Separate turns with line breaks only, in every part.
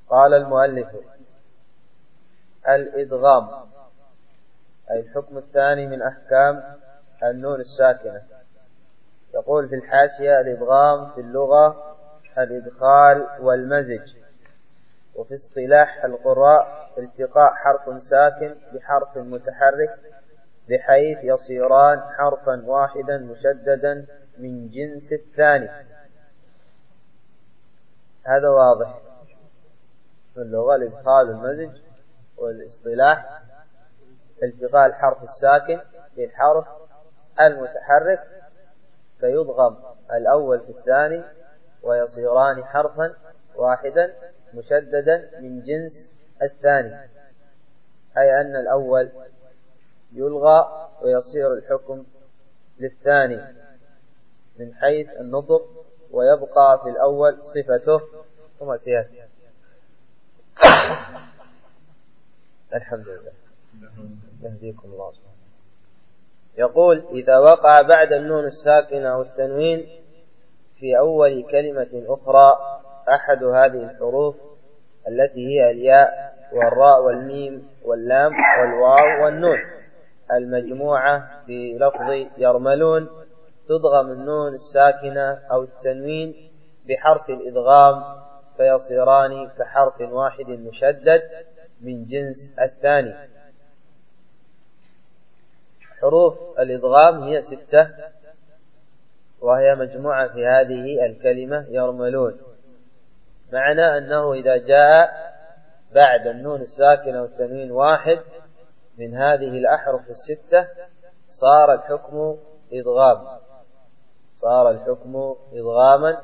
قال المؤلف: الإدغام أي الحكم الثاني من أحكام النون الساكنة. يقول في الحاشية: الإدغام في اللغة الإدخال والمزج، وفي اصطلاح القراء التقاء حرف ساكن بحرف متحرك بحيث يصيران حرفا واحدا مشددا من جنس الثاني. هذا واضح في اللغة الإدخال والمزج، والاصطلاح التقاء الحرف الساكن بالحرف المتحرك فيضغم الأول في الثاني ويصيران حرفا واحدا مشددا من جنس الثاني، أي أن الأول يلغى ويصير الحكم للثاني من حيث النطق، ويبقى في الأول صفته ثم سيأتي. الحمد لله، يهديكم الله. يقول: إذا وقع بعد النون الساكنة أو التنوين في أول كلمة أخرى أحد هذه الحروف التي هي الياء والراء والميم واللام والواو والنون المجموعة في لفظ يرملون، تضغم النون الساكنة أو التنوين بحرف الإدغام فيصيران كحرف واحد مشدد من جنس الثاني. حروف الإدغام هي 6، وهي مجموعة في هذه الكلمة يرملون. معنى أنه إذا جاء بعد النون الساكنة والتنوين واحد من هذه الأحرف 6 صار الحكم إدغام، صار الحكم إدغاما،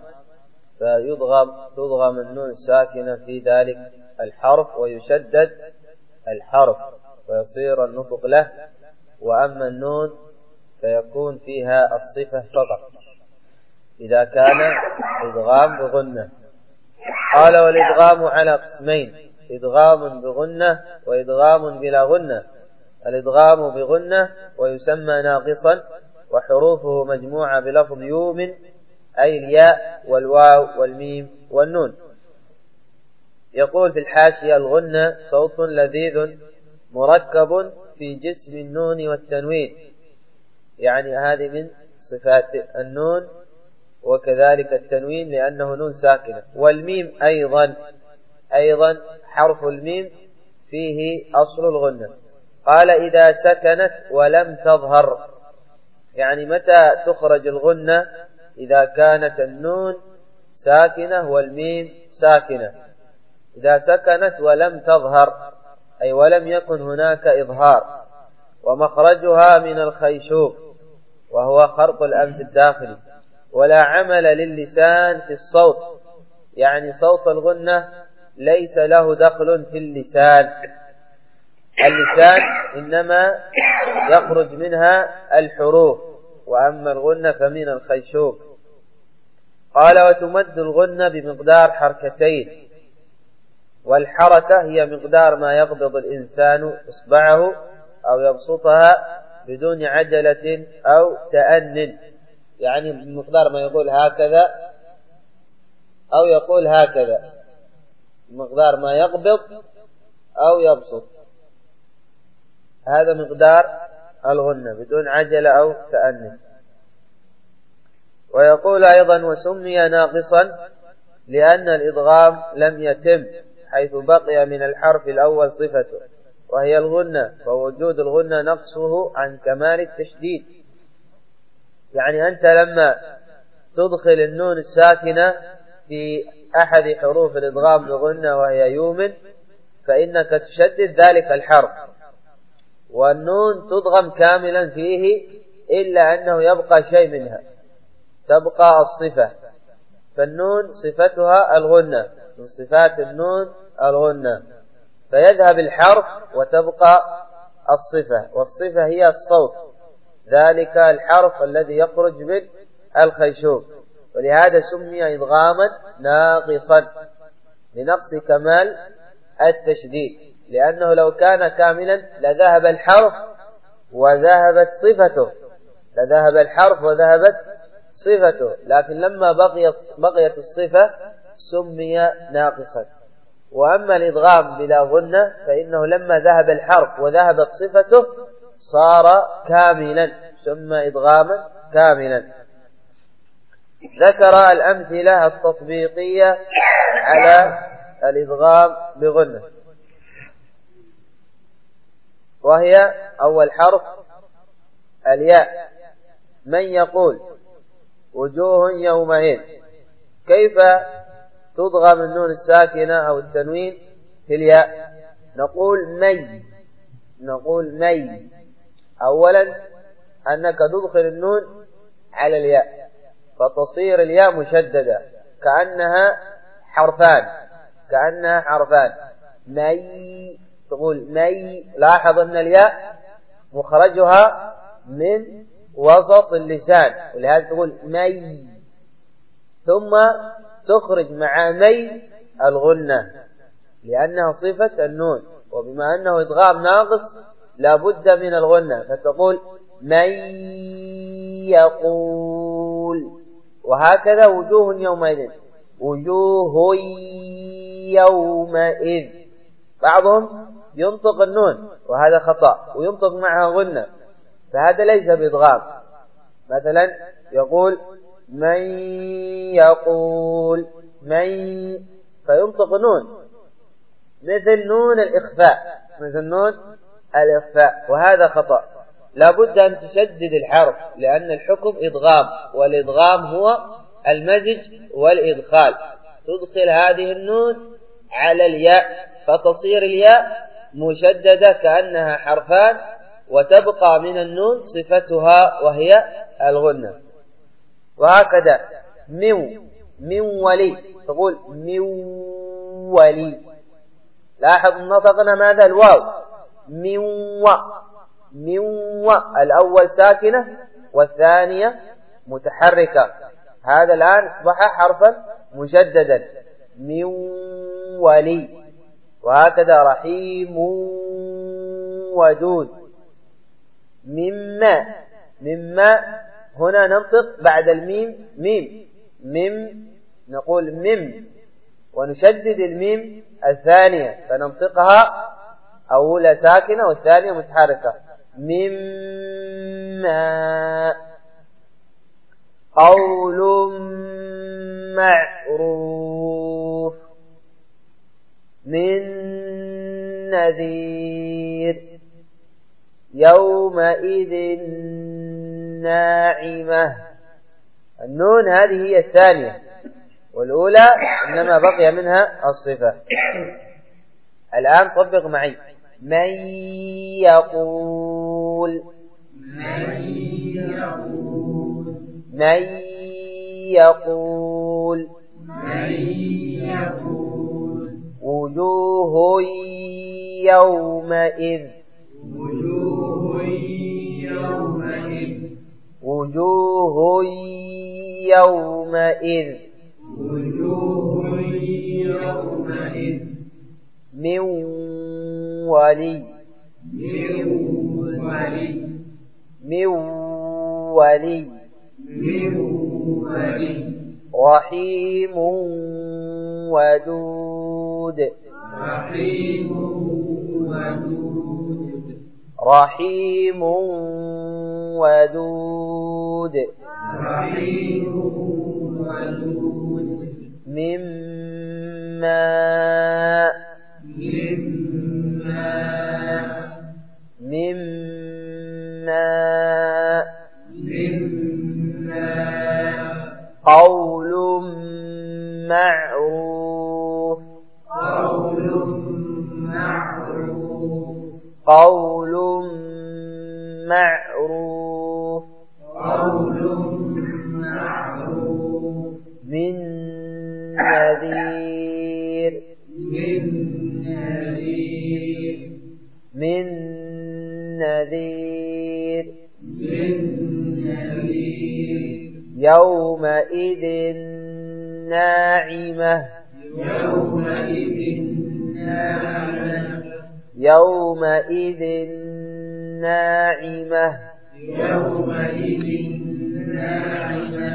تضغم النون الساكنة في ذلك الحرف ويشدد الحرف ويصير النطق له، وأما النون فيكون فيها الصفة فقط إذا كان إدغام بغنة. قال: والإدغام على قسمين: إدغام بغنة وإدغام بلا غنة. الإدغام بغنة ويسمى ناقصا، وحروفه مجموعة بلفظ يوم، أي الياء والواو والميم والنون. يقول في الحاشية: الغنة صوت لذيذ مركب في جسم النون والتنوين، يعني هذه من صفات النون وكذلك التنوين لأنه نون ساكنة. والميم أيضا حرف الميم فيه أصل الغنة. قال: إذا سكنت ولم تظهر، يعني متى تخرج الغنة؟ إذا كانت النون ساكنة والميم ساكنة. إذا سكنت ولم تظهر أي ولم يكن هناك إظهار. ومخرجها من الخيشوم، وهو خرق الأنف الداخلي. ولا عمل للسان في الصوت، يعني صوت الغنة ليس له دخل في اللسان إنما يخرج منها الحروف، وأما الغنة فمن الخيشوم. قال: وتمد الغنة بمقدار حركتين، والحركة هي مقدار ما يقبض الإنسان إصبعه أو يبسطها بدون عجلة أو تأنن، يعني بمقدار ما يقول هكذا أو يقول هكذا، بمقدار ما يقبض أو يبسط. هذا مقدار الغنة بدون عجلة أو تأنن. ويقول أيضا: وسمي ناقصا لأن الإدغام لم يتم، حيث بقي من الحرف الأول صفته وهي الغنة، فوجود الغنة نقصه عن كمال التشديد. يعني أنت لما تدخل النون الساكنة في أحد حروف الإدغام بغنة وهي يوم، فإنك تشدد ذلك الحرف، والنون تضغم كاملا فيه إلا أنه يبقى شيء منها، تبقى الصفة. فالنون صفتها الغنة، من صفات النون الغنة، فيذهب الحرف وتبقى الصفة، والصفة هي الصوت، ذلك الحرف الذي يخرج من الخيشوم. ولهذا سمي إدغاما ناقصا لنقص كمال التشديد، لأنه لو كان كاملا لذهب الحرف وذهبت صفته، لكن لما بقيت الصفة سمي ناقصا. وأما الإدغام بلا غنة فإنه لما ذهب الحرف وذهبت صفته صار كاملا، سمى إدغاما كاملا. ذكر الأمثلة التطبيقية على الإدغام بغنة، وهي أول حرف الياء. من يقول وجوه يومئذ، كيف تضغم النون الساكنة أو التنوين في الياء؟ نقول مي. أولا أنك تدخل النون على الياء فتصير الياء مشددة كأنها حرفان. مي، تقول مي. لاحظ أن الياء مخرجها من وسط اللسان، ولهذا تقول مي، ثم تخرج مع مي الغنة لأنها صفة النون، وبما أنه إدغام ناقص لا بد من الغنة، فتقول من يقول. وهكذا وجوه يومئذ، وجوه يومئذ. بعضهم ينطق النون وهذا خطأ وينطق معها غنة، فهذا ليس بإدغام. مثلا يقول من يقول فينطق نون مثل نون الإخفاء، وهذا خطأ. لا بد أن تشدد الحرف لأن الحكم إدغام، والإدغام هو المزج والإدخال. تدخل هذه النون على الياء فتصير الياء مشددة كأنها حرفان، وتبقى من النون صفتها وهي الغنة. وهكذا من ولي، تقول من ولي. لاحظ نطقنا ماذا؟ الواو. من و الأول ساكنة والثانية متحركة، هذا الآن أصبح حرفا مشددا. من ولي. وهكذا رحيم ودود. مما هنا ننطق بعد الميم ميم، نقول مم، ونشدد الميم الثانية فننطقها أولى ساكنة والثانية متحركة. مما. قول معروف. من نذير. يومئذ ناعمة. النون هذه هي الثانية، والأولى إنما بقي منها الصفة. الآن طبق معي. من يقول. وجوه يومئذ. من ولي. رحيم ودود. مما. قول معروف. من نذير. يومئذ ناعمة.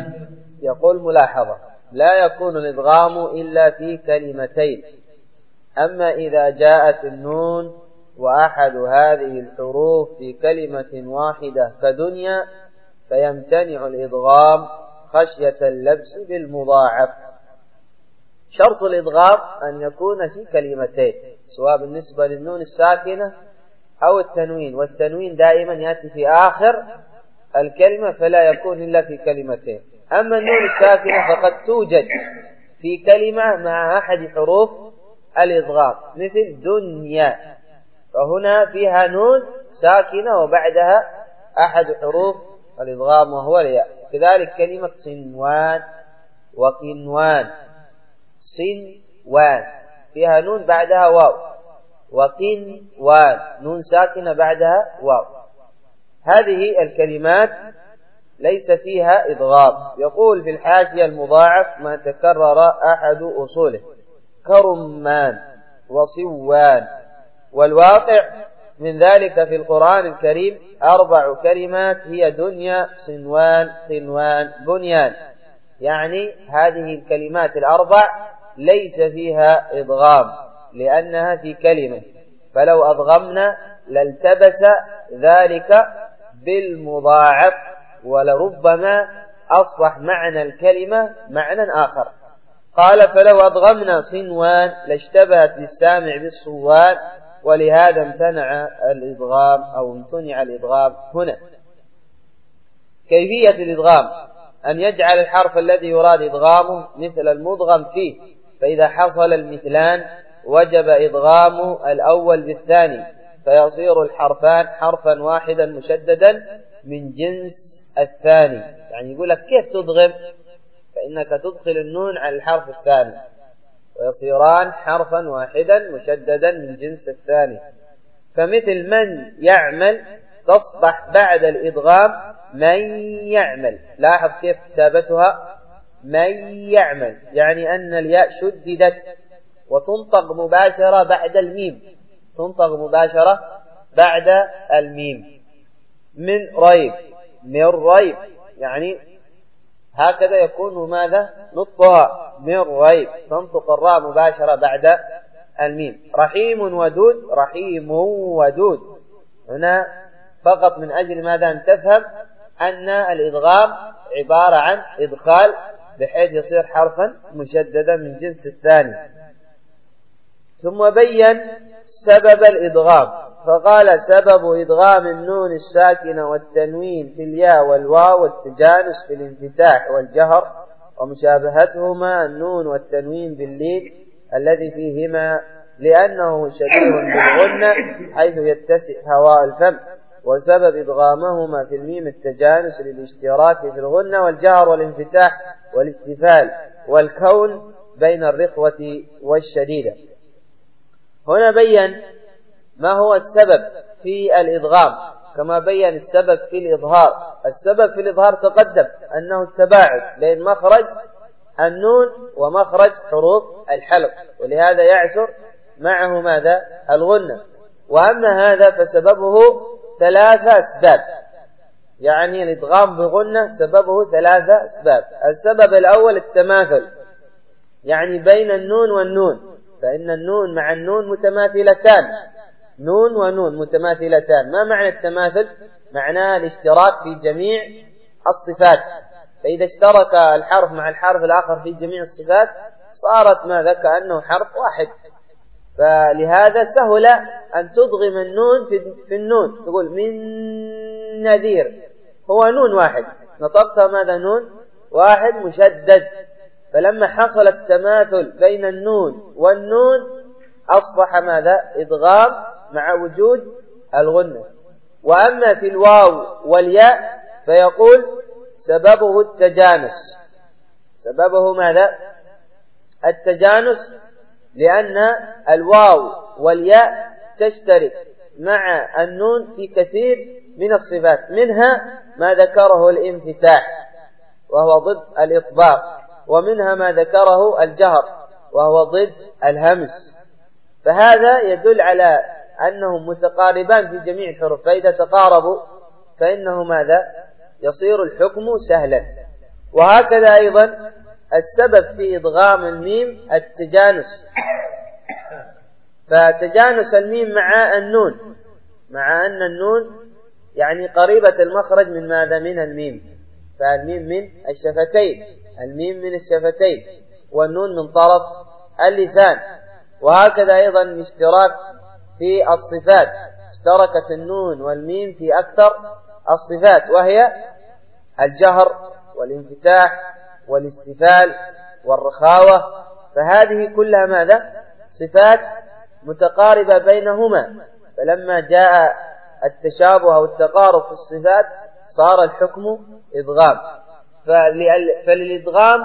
يقول ملاحظة: لا يكون الإدغام إلا في كلمتين. أما إذا جاءت النون وأحد هذه الحروف في كلمة واحدة كدنيا فيمتنع الإدغام خشية اللبس بالمضاعف. شرط الإدغام أن يكون في كلمتين، سواء بالنسبة للنون الساكنة أو التنوين، والتنوين دائما يأتي في آخر الكلمة فلا يكون إلا في كلمتين. أما النون الساكنة فقد توجد في كلمة مع أحد حروف الإدغام مثل دنيا، فهنا فيها نون ساكنة وبعدها أحد حروف الإدغام وهو الياء. كذلك كلمة صنوان وقنوان، صنوان فيها نون بعدها واو، وقنوان نون ساكنة بعدها واو. هذه الكلمات ليس فيها إدغام. يقول في الحاشية المضاعف ما تكرر أحد أصوله كرمان وصوان. والواقع من ذلك في القرآن الكريم 4 كلمات هي دنيا صنوان قنوان بنيان، يعني هذه الكلمات ال4 ليس فيها إدغام لأنها في كلمة، فلو أدغمنا لالتبس ذلك بالمضاعف ولربما أصبح معنى الكلمة معنى آخر. قال فلو أدغمنا صنوان لاشتبهت للسامع بالصوان، ولهذا امتنع الإدغام أو امتنع الإدغام هنا. كيفية الإدغام أن يجعل الحرف الذي يراد إدغامه مثل المدغم فيه، فإذا حصل المثلان وجب إدغام الأول بالثاني فيصير الحرفان حرفا واحدا مشددا من جنس الثاني. يعني يقول لك كيف تدغم؟ فإنك تدخل النون على الحرف الثاني ويصيران حرفا واحدا مشددا من جنس الثاني. فمثل من يعمل تصبح بعد الإدغام من يعمل. لاحظ كيف كتابتها من يعمل، يعني أن الياء شددت وتنطق مباشرة بعد الميم، تنطق مباشرة بعد الميم. من ريب، من ريب، يعني هكذا يكون ماذا نطقها من ريب، تنطق الراء مباشرة بعد الميم. رحيم ودود، رحيم ودود، هنا فقط من أجل ماذا أن تفهم أن الإدغام عبارة عن إدخال بحيث يصير حرفا مشددا من جنس الثاني. ثم بين سبب الإدغام فقال سبب إدغام النون الساكنة والتنوين في الياء والواو والتجانس في الانفتاح والجهر ومشابهتهما النون والتنوين باللين الذي فيهما لأنه شبيه بالغنة حيث يتسع هواء الفم. وسبب إدغامهما في الميم التجانس للاشتراك في الغنة والجهر والانفتاح والاستفال والكون بين الرخوة والشديدة. هنا بين ما هو السبب في الإدغام كما بين السبب في الإظهار. السبب في الإظهار تقدم أنه التباعد بين مخرج النون ومخرج حروف الحلق، ولهذا يعسر معه ماذا الغنة. وأما هذا فسببه 3 أسباب، يعني الإدغام بغنة سببه 3 أسباب. السبب الأول التماثل، يعني بين النون والنون، فإن النون مع النون متماثلتان، نون ونون متماثلتان. ما معنى التماثل؟ معناه الاشتراك في جميع الصفات، فإذا اشترك الحرف مع الحرف الآخر في جميع الصفات صارت ماذا كأنه حرف واحد. فلهذا سهل أن تضغم النون في النون، تقول من نذير، هو نون واحد نطقتها ماذا نون واحد مشدد. فلما حصل التماثل بين النون والنون أصبح ماذا إدغام مع وجود الغنة. وأما في الواو والياء فيقول سببه التجانس. سببه ماذا التجانس، لأن الواو والياء تشترك مع النون في كثير من الصفات، منها ما ذكره الانفتاح وهو ضد الإطباق، ومنها ما ذكره الجهر وهو ضد الهمس. فهذا يدل على أنهم متقاربان في جميع الحروف، فإذا تقاربوا فإنه ماذا يصير الحكم سهلا. وهكذا أيضا السبب في إدغام الميم التجانس، فتجانس الميم مع النون، مع أن النون يعني قريبة المخرج من ماذا؟ من الميم، فالميم من الشفتين، الميم من الشفتين، والنون من طرف اللسان. وهكذا أيضا اشتراك في الصفات، اشتركت النون والميم في أكثر الصفات، وهي الجهر والانفتاح والاستفال والرخاوة، فهذه كلها ماذا؟ صفات متقاربة بينهما. فلما جاء التشابه أو التقارب في الصفات صار الحكم إدغام. فللإدغام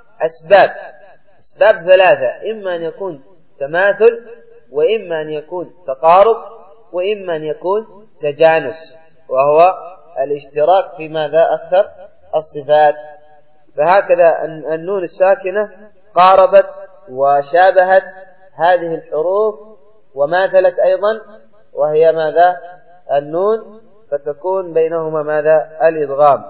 أسباب ثلاثة، إما أن يكون تماثل، وإما أن يكون تقارب، وإما أن يكون تجانس، وهو الاشتراك في ماذا؟ أكثر الصفات. فهكذا النون الساكنة قاربت وشابهت هذه الحروف وماثلت أيضا، وهي ماذا؟ النون، فتكون بينهما ماذا؟ الإدغام.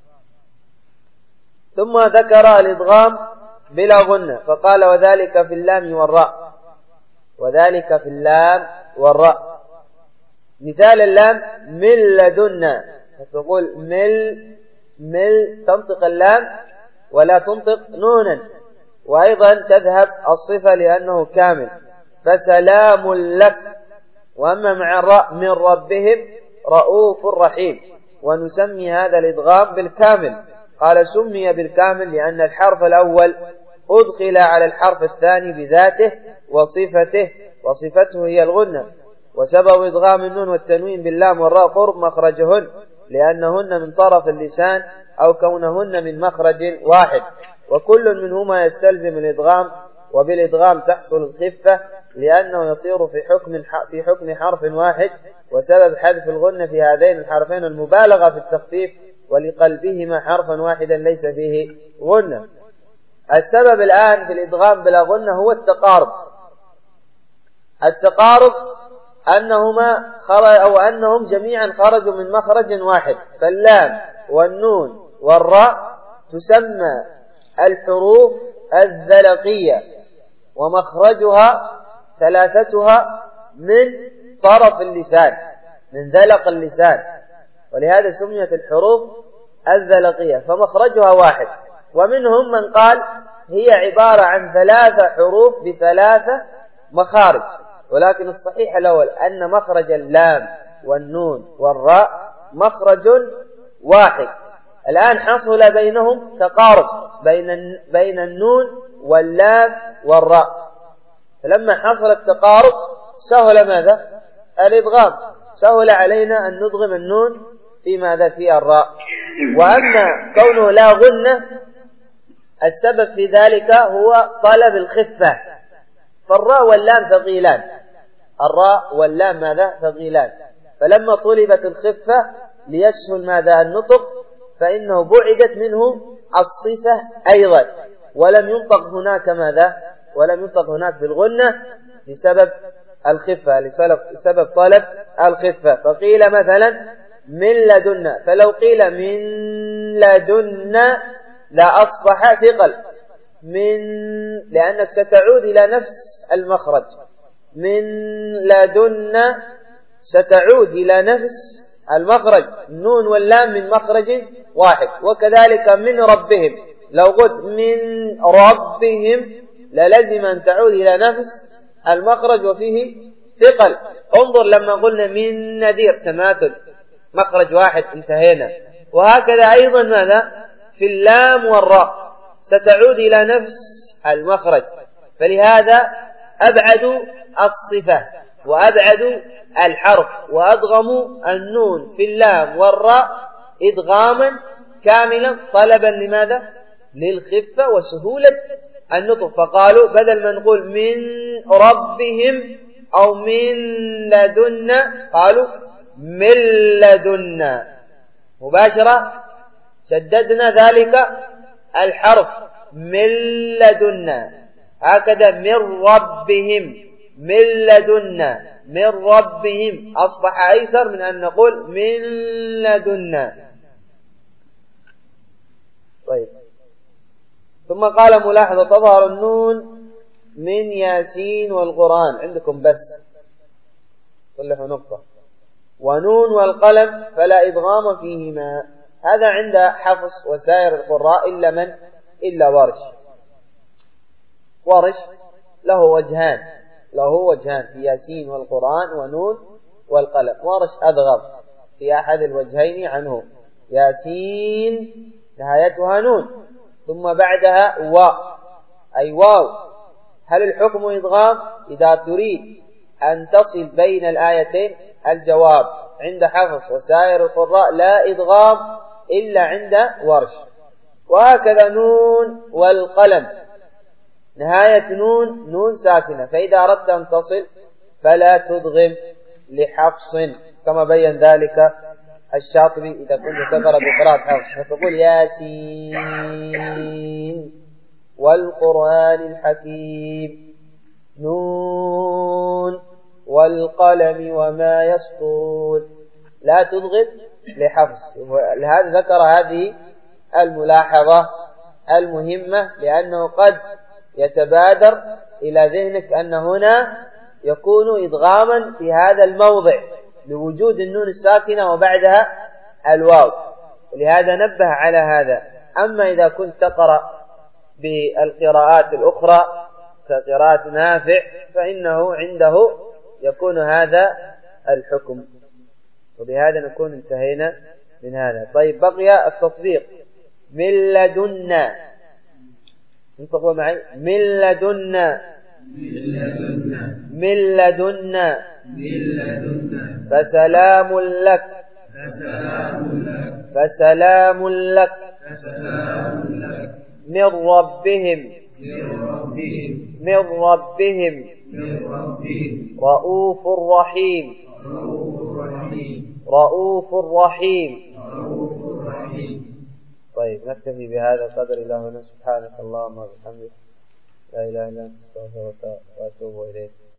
ثم ذكر الإدغام بلا غنة فقال وذلك في اللام والراء، وذلك في اللام والراء. مثال اللام من لدنا، فتقول مل تنطق اللام ولا تنطق نونا، وأيضا تذهب الصفة لأنه كامل، فسلام لك. وأما مع الراء من ربهم رؤوف رحيم، ونسمي هذا الإدغام بالكامل. قال سمي بالكامل لأن الحرف الأول أدخل على الحرف الثاني بذاته وصفته، وصفته هي الغنة. وسبب إدغام النون والتنوين باللام والراء قرب مخرجهن، لأنهن من طرف اللسان أو كونهن من مخرج واحد، وكل منهما يستلزم الإدغام، وبالإدغام تحصل الخفة لأنه يصير في حكم حرف واحد. وسبب حذف الغنة في هذين الحرفين المبالغة في التخفيف، ولقلبهما حرفا واحدا ليس فيه غنة. السبب الآن في الإدغام بلا غنة هو التقارب أنهم جميعا خرجوا من مخرج واحد، فاللام والنون والراء تسمى الحروف الذلقية، ومخرجها ثلاثتها من طرف اللسان، من ذلق اللسان، ولهذا سميت الحروف الذلقية، فمخرجها واحد. ومنهم من قال هي عبارة عن 3 حروف ب3 مخارج، ولكن الصحيح الأول أن مخرج اللام والنون والراء مخرج واحد. الآن حصل بينهم تقارب بين النون واللام والراء، فلما حصل التقارب سهل ماذا؟ الإدغام، سهل علينا أن ندغم النون في ماذا؟ في الراء. وأما كونه لا غنة السبب في ذلك هو طلب الخفة، فالراء واللام ثقيلان، الراء واللام ماذا؟ ثقيلان، فلما طلبت الخفة ليسهل ماذا؟ النطق، فإنه بعدت منه الصفة أيضا، ولم ينطق هناك ماذا؟ ولم ينطق هناك بالغنة بسبب الخفة، لسبب طلب الخفة. فقيل مثلا من لدنا، فلو قيل من لدنا لا أصبح ثقل، لأنك ستعود إلى نفس المخرج، من لدنا ستعود إلى نفس المخرج، النون واللام من مخرج واحد. وكذلك من ربهم، لو قلت من ربهم للزم أن تعود إلى نفس المخرج وفيه ثقل. انظر لما قلنا من نذير تماثل، مخرج واحد، انتهينا. وهكذا أيضا ماذا؟ في اللام والراء ستعود إلى نفس المخرج، فلهذا أبعدوا الصفة وأبعدوا الحرف وأدغموا النون في اللام والراء إدغاما كاملا طلبا لماذا؟ للخفة وسهولة النطق. فقالوا بدل ما نقول من ربهم أو من لدنا قالوا من لدنا مباشرة، شددنا ذلك الحرف من لدنا. هكذا من ربهم، من لدنا، من ربهم أصبح أيسر من أن نقول من لدنا. طيب، ثم قال ملاحظة تظهر النون من ياسين والقرآن عندكم بس صلحوا نقطة. ونون والقلم فلا إدغام فيهما. هذا عند حفص وسائر القراء إلا من؟ إلا ورش. ورش له وجهان في ياسين والقرآن ونون والقلم. ورش أدغم في أحد الوجهين عنه. ياسين نهايتها نون ثم بعدها واو أي واو. هل الحكم إدغام؟ إذا تريد أن تصل بين الآيتين الجواب عند حفص وسائر القراء لا إدغام إلا عند ورش. وهكذا نون والقلم نهاية نون ساكنة، فإذا أردت أن تصل فلا تدغم لحفص كما بين ذلك الشاطبي إذا كنت تقرأ بقراءة حفص فتقول ياسين والقرآن الحكيم نون والقلم وما يسطرون، لا تدغم لحفص. لهذا ذكر هذه الملاحظة المهمة، لأنه قد يتبادر إلى ذهنك أن هنا يكون إدغاما في هذا الموضع لوجود النون الساكنة وبعدها الواو، ولهذا نبه على هذا. أما إذا كنت تقرأ بالقراءات الأخرى كقراءة نافع فإنه عنده يكون هذا الحكم. وبهذا نكون انتهينا من هذا. طيب بقي التطبيق. من لدنا، انتقوا معي، من لدنا من لدنا فسلام لك فسلام لك من ربهم رؤوف رحيم طيب نكتفي بهذا القدر إلى هنا. سبحانك اللهم وبحمدك لا إله إلا أنت أستغفرك وأتوب إليك.